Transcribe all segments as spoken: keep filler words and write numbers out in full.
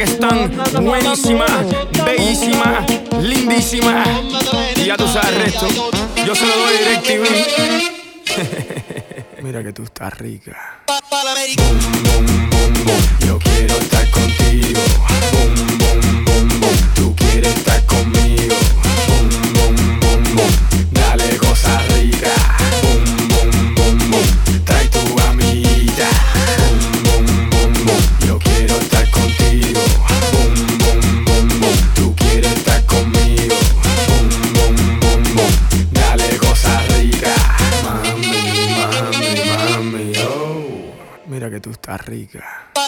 están buenísimas, bellísimas, lindísimas. Y ya tú sabes el resto. Yo se lo doy DirecTV. Mira que tú estás rica. Boom, boom, boom, boom. Yo quiero estar contigo. Boom, boom, boom, boom. Tú quieres estar conmigo. Boom, boom, boom, boom. Dale cosa rica. Boom, boom, boom, boom. Trae tu amiguita. Boom, boom, boom, boom. Yo quiero estar contigo. Boom, boom, boom, boom. Tú quieres estar conmigo. Boom, boom, boom, boom. Dale cosa rica. Mami, mami, mami, oh. Mira que tú estás rica.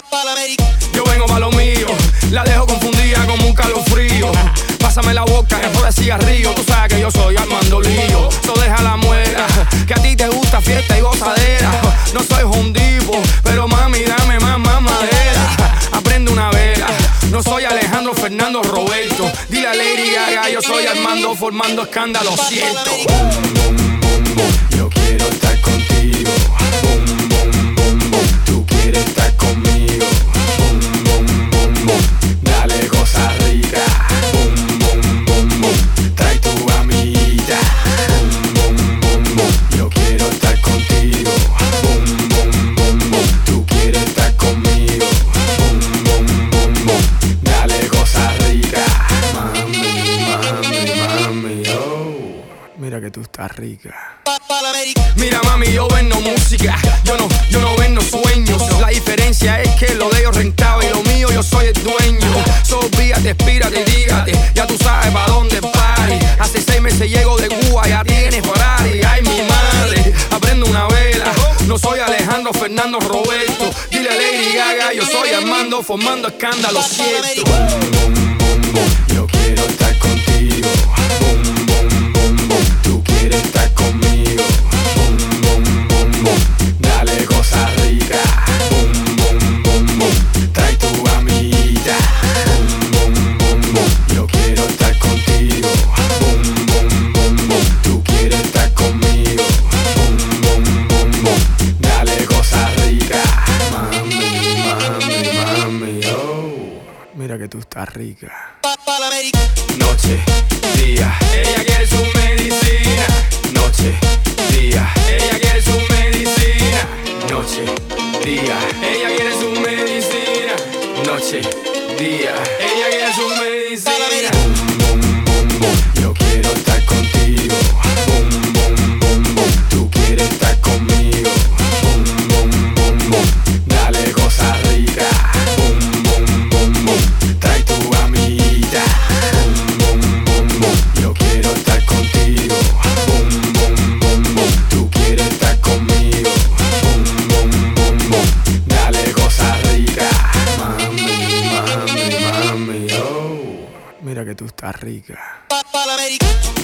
Yo vengo pa' lo mío, la dejo confundida como un calofrío. Pásame la boca, que de cigarrillo. Tú sabes que yo soy Armando Lío. So deja la muela, que a ti te gusta fiesta y gozadera. No soy hondipo, pero mami dame más, más madera. Aprende una vela, no soy Alejandro Fernando Roberto. Dile a Lady Gaga, yo soy Armando formando escándalo, siento. Boom, boom, boom, boom. Yo quiero estar contigo. Boom, boom, boom, boom. Tú quieres estar conmigo. Boom, boom, boom, boom. Dale cosa rica. Boom, boom, boom, boom. Trae tu amiguita. Boom, boom, boom, boom. Yo quiero estar contigo. Boom, boom, boom, boom. Tú quieres estar conmigo. Boom, boom, boom, boom. Dale cosa rica. Mami, mami, mami, oh. Mira que tú estás rica. Mira mami, yo vendo música, yo no, yo no vendo sueños. La diferencia es que lo de ellos rentaba y lo mío yo soy el dueño. Sobíate, espírate, dígate, ya tú sabes pa' dónde party. Hace seis meses llego de Cuba, ya tienes Ferrari. Ay mi madre, aprendo una vela. No soy Alejandro Fernando Roberto. Dile a Lady Gaga, yo soy Armando formando escándalo, cierto. Boom, boom, boom, boom. Yo quiero estar contigo. Boom, boom, boom, boom. Tú quieres estar conmigo. Boom, boom, boom, boom. Dale cosa rica. Boom, boom, boom, boom. Trae tu amiguita. Boom, boom, boom, boom. Yo quiero estar contigo. Boom, boom, boom, boom. Tú quieres estar conmigo. Boom, boom, boom, boom. Dale cosa rica. Mami, mami, mami, oh. Mira que tú estás rica. Noche, día, ella quiere su medicina. Noche, día, ella quiere su medicina. Noche, día, ella quiere su medicina. Noche, día, ella quiere su medicina. Boom, boom, boom, boom. Yo quiero estar contigo. Boom, boom, boom, boom. Tú quieres estar conmigo. Boom, boom, boom, boom. Dale cosa rica. Boom, boom, boom, boom. Trae tu amiguita. Boom, boom, boom, boom. Yo quiero estar contigo. Boom, boom, boom, boom. Tú quieres estar conmigo. Boom, boom, boom, boom. Dale cosa rica. Mami, mami, mami, oh. Mira que tú estás rica.